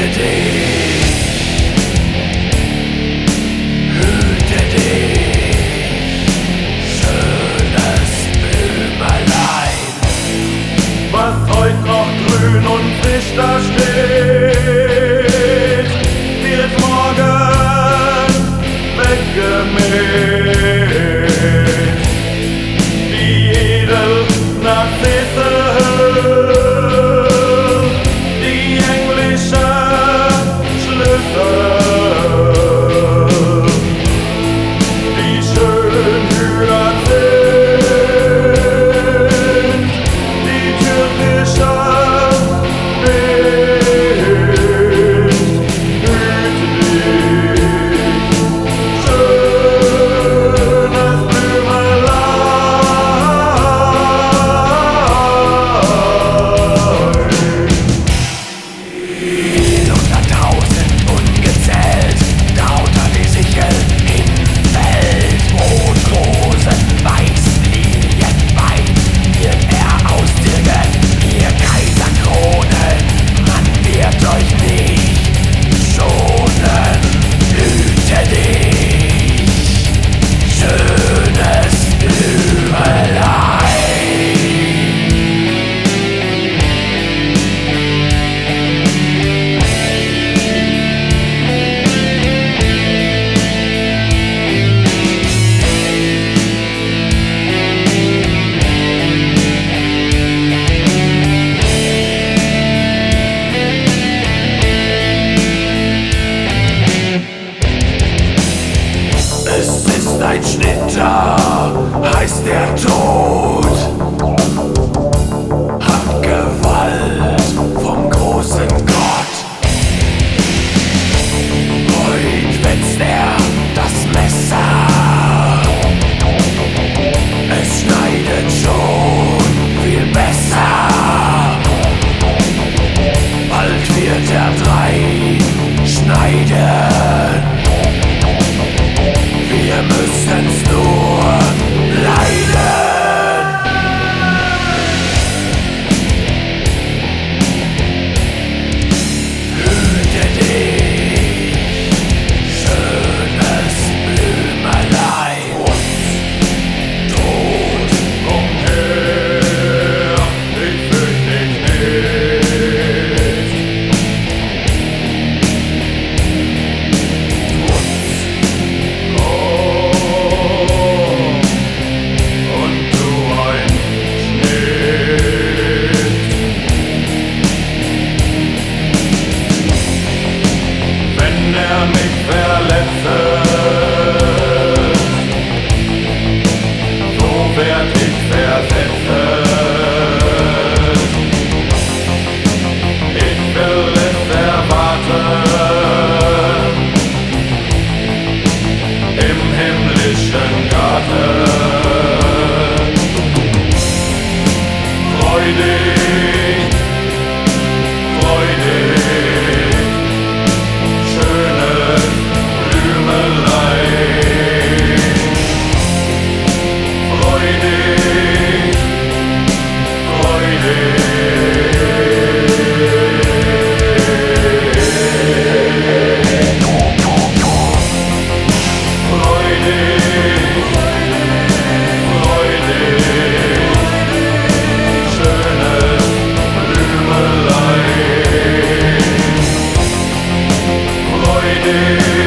Da steht, wird morgen weggemäht. Die Edel nach die englische Schlüssel, die schön hühnern sind, die türkische Ein Schnitter heißt der Tod, hat Gewalt vom großen Gott. Heut wetzt er das Messer, es schneidet schon viel besser. Bald wird er 3 schneiden. Wir müssen's nur leiden. Hüte dich, schönes Blümelein. Tod, komm her, ich fürcht dich nicht. Freude.